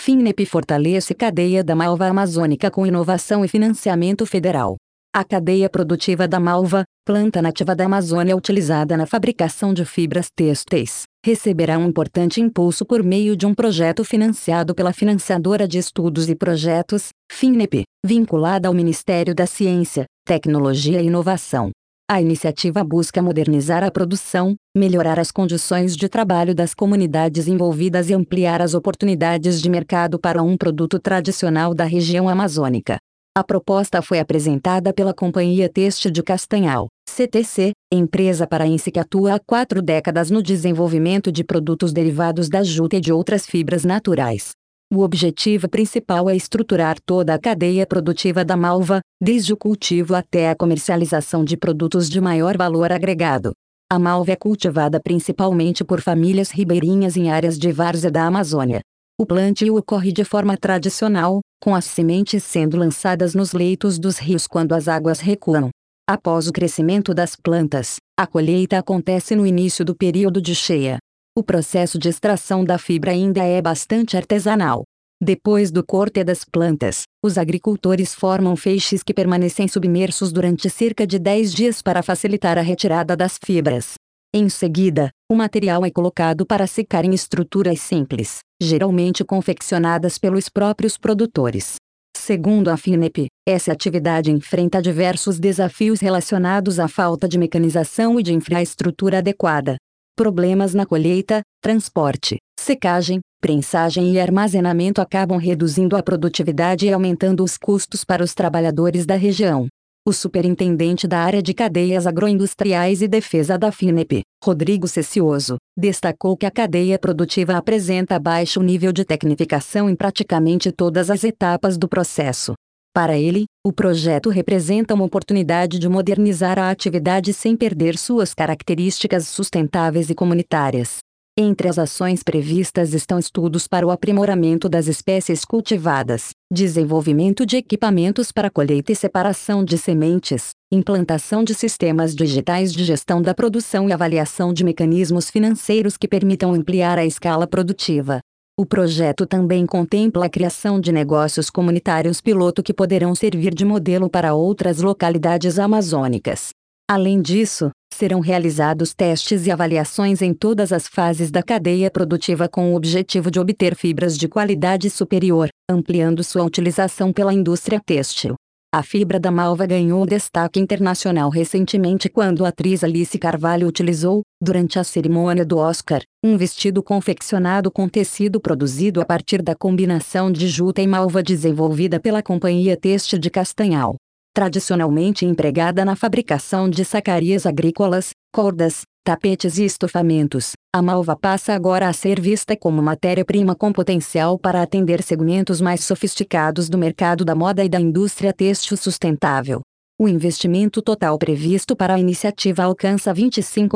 FINEP fortalece cadeia da malva amazônica com inovação e financiamento federal. A cadeia produtiva da malva, planta nativa da Amazônia utilizada na fabricação de fibras têxteis, receberá um importante impulso por meio de um projeto financiado pela Financiadora de Estudos e Projetos, FINEP, vinculada ao Ministério da Ciência, Tecnologia e Inovação. A iniciativa busca modernizar a produção, melhorar as condições de trabalho das comunidades envolvidas e ampliar as oportunidades de mercado para um produto tradicional da região amazônica. A proposta foi apresentada pela Companhia Têxtil de Castanhal, CTC, empresa paraense que atua há 4 décadas no desenvolvimento de produtos derivados da juta e de outras fibras naturais. O objetivo principal é estruturar toda a cadeia produtiva da malva, desde o cultivo até a comercialização de produtos de maior valor agregado. A malva é cultivada principalmente por famílias ribeirinhas em áreas de várzea da Amazônia. O plantio ocorre de forma tradicional, com as sementes sendo lançadas nos leitos dos rios quando as águas recuam. Após o crescimento das plantas, a colheita acontece no início do período de cheia. O processo de extração da fibra ainda é bastante artesanal. Depois do corte das plantas, os agricultores formam feixes que permanecem submersos durante cerca de 10 dias para facilitar a retirada das fibras. Em seguida, o material é colocado para secar em estruturas simples, geralmente confeccionadas pelos próprios produtores. Segundo a FINEP, essa atividade enfrenta diversos desafios relacionados à falta de mecanização e de infraestrutura adequada. Problemas na colheita, transporte, secagem, prensagem e armazenamento acabam reduzindo a produtividade e aumentando os custos para os trabalhadores da região. O superintendente da área de cadeias agroindustriais e defesa da FINEP, Rodrigo Cecioso, destacou que a cadeia produtiva apresenta baixo nível de tecnificação em praticamente todas as etapas do processo. Para ele, o projeto representa uma oportunidade de modernizar a atividade sem perder suas características sustentáveis e comunitárias. Entre as ações previstas estão estudos para o aprimoramento das espécies cultivadas, desenvolvimento de equipamentos para colheita e separação de sementes, implantação de sistemas digitais de gestão da produção e avaliação de mecanismos financeiros que permitam ampliar a escala produtiva. O projeto também contempla a criação de negócios comunitários piloto que poderão servir de modelo para outras localidades amazônicas. Além disso, serão realizados testes e avaliações em todas as fases da cadeia produtiva com o objetivo de obter fibras de qualidade superior, ampliando sua utilização pela indústria têxtil. A fibra da malva ganhou destaque internacional recentemente quando a atriz Alice Carvalho utilizou, durante a cerimônia do Oscar, um vestido confeccionado com tecido produzido a partir da combinação de juta e malva desenvolvida pela Companhia Têxtil de Castanhal. Tradicionalmente empregada na fabricação de sacarias agrícolas, cordas, tapetes e estofamentos, a malva passa agora a ser vista como matéria-prima com potencial para atender segmentos mais sofisticados do mercado da moda e da indústria têxtil sustentável. O investimento total previsto para a iniciativa alcança R$25,7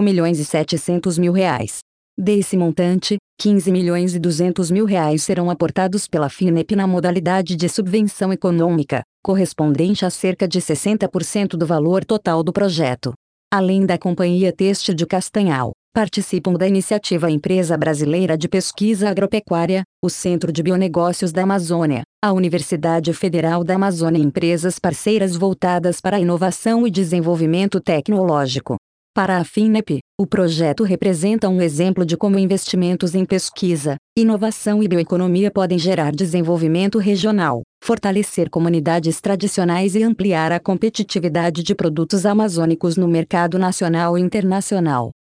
milhões. Desse montante, R$15,2 milhões serão aportados pela FINEP na modalidade de subvenção econômica, correspondente a cerca de 60% do valor total do projeto. Além da Companhia Têxtil de Castanhal, participam da iniciativa a Empresa Brasileira de Pesquisa Agropecuária, o Centro de Bionegócios da Amazônia, a Universidade Federal da Amazônia e empresas parceiras voltadas para a inovação e desenvolvimento tecnológico. Para a FINEP, o projeto representa um exemplo de como investimentos em pesquisa, inovação e bioeconomia podem gerar desenvolvimento regional, fortalecer comunidades tradicionais e ampliar a competitividade de produtos amazônicos no mercado nacional e internacional.